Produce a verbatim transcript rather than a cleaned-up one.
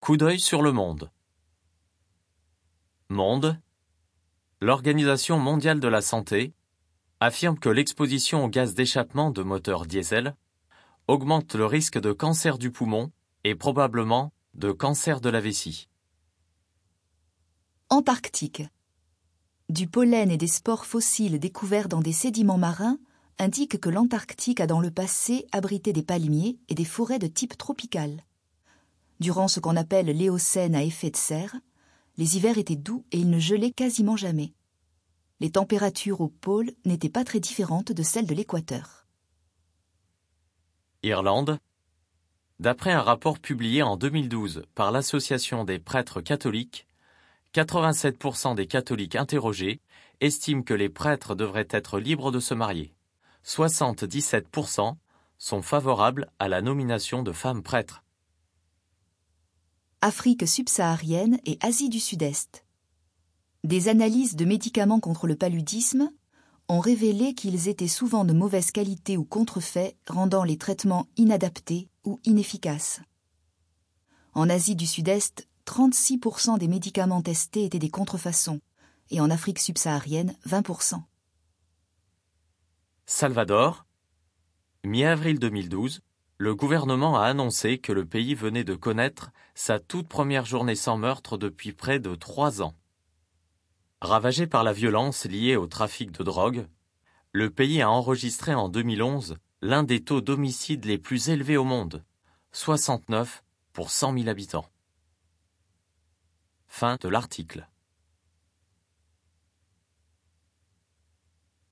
Coup d'œil sur le monde. Monde. L'Organisation mondiale de la santé affirme que l'exposition aux gaz d'échappement de moteurs diesel augmente le risque de cancer du poumon et probablement de cancer de la vessie. Antarctique. Du pollen et des spores fossiles découverts dans des sédiments marins indiquent que l'Antarctique a dans le passé abrité des palmiers et des forêts de type tropical. Durant ce qu'on appelle l'Éocène à effet de serre, les hivers étaient doux et il ne gelait quasiment jamais. Les températures au pôle n'étaient pas très différentes de celles de l'équateur. Irlande. D'après un rapport publié en deux mille douze par l'Association des prêtres catholiques, quatre-vingt-sept pour cent des catholiques interrogés estiment que les prêtres devraient être libres de se marier. soixante-dix-sept pour cent sont favorables à la nomination de femmes prêtres. Afrique subsaharienne et Asie du Sud-Est. Des analyses de médicaments contre le paludisme ont révélé qu'ils étaient souvent de mauvaise qualité ou contrefaits, rendant les traitements inadaptés ou inefficaces. En Asie du Sud-Est, trente-six pour cent des médicaments testés étaient des contrefaçons, et en Afrique subsaharienne, vingt pour cent. Salvador. Mi-avril deux mille douze, le gouvernement a annoncé que le pays venait de connaître sa toute première journée sans meurtre depuis près de trois ans. Ravagé par la violence liée au trafic de drogue, le pays a enregistré en deux mille onze l'un des taux d'homicide les plus élevés au monde, soixante-neuf pour cent mille habitants. Fin de l'article.